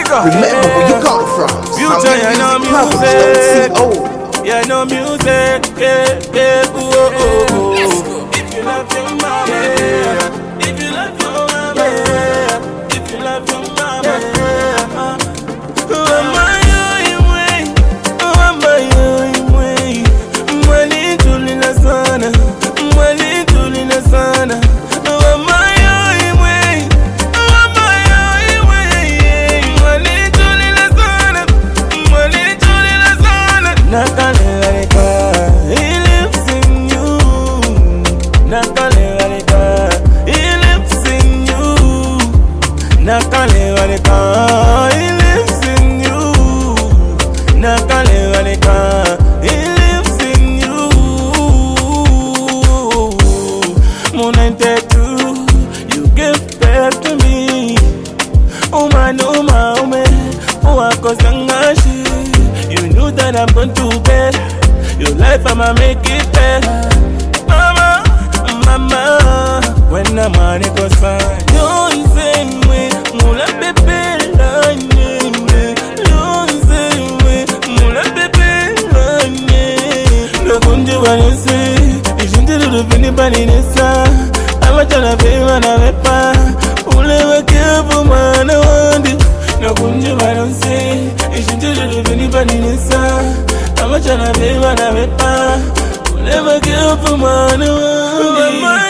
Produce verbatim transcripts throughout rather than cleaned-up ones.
Remember where you got from. Future, you know music. Yeah, no music. Yeah, yeah, ooh, oh, oh, oh. If you love your mama, yeah. If you love your mama, yeah. If you love your mama, yeah. Who am I? Who am I? Mwali tulina sana, mwali tulina sana. You knew that I'm going to bed. Your life I'ma make it better. Mama, mama, when the money goes fine, don't say me, mula bebe lanye. Don't say me, mula bebe lanye. No kunju banese, ishinte lulu pini paninesa. I'm a chana fema na vepa, ule wakefu mana wandi. No kunju banese, ishinte lulu pini paninesa. I'm a chana fema na vepa, ule wakefu mana wandi.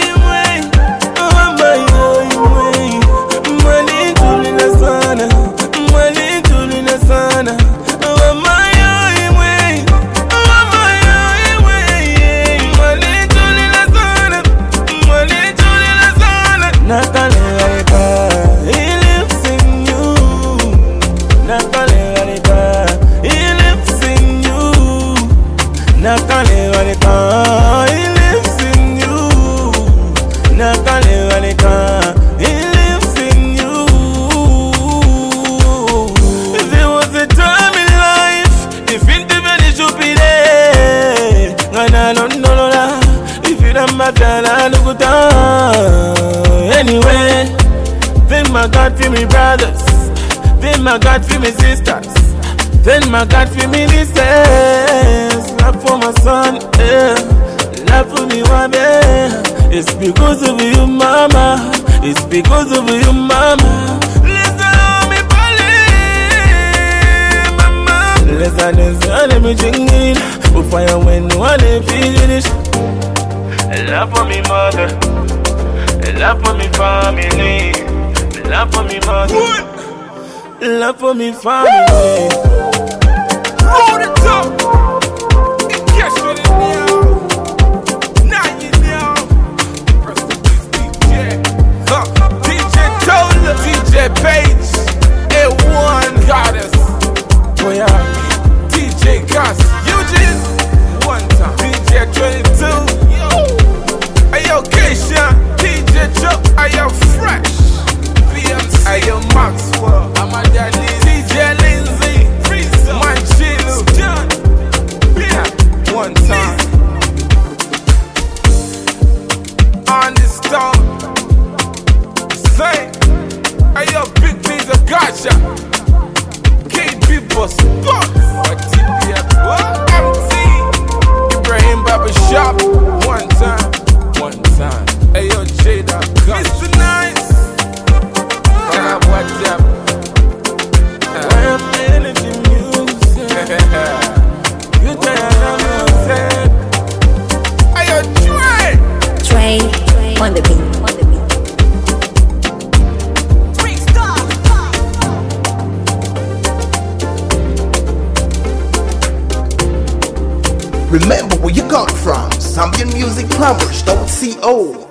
Anyway, thank my God for me brothers, thank my God for me sisters, thank my God for me listeners. Love for my son, yeah. Love for me one, yeah. It's because of you, mama. It's because of you, mama. Listen to me, mama. Listen, listen, let me sing it. We'll fire when one finish. Love for me mother, love for me family, love for me mother, love for me family. Roll it up, and catch it in now. Now you know. Rest in peace, D J. Huh. D J Tola, D J Page, A one Goddess. Oh yeah. D J Gus, Eugene. One time. D J twenty-two. Ayo Keisha, D J Joe, ayo Fresh, B M C, ayo Maxwell, Amadali, D J Lindsay, Freezer, Manchilu, John, yeah, one time. On the stone, say, ayo Big Pizza Gotcha, K B Boss, Boss, T B F, M T, Ibrahim Baba Shop, one time. One time. Hey yo, Jada, Mister Nice. Yeah, what's up? I'm feeling music. You turn on music. Hey yo, Trey. Trey on the beat. On the beat. Three stars. Remember where you got from. Zambian Music Plumbers, don't C O.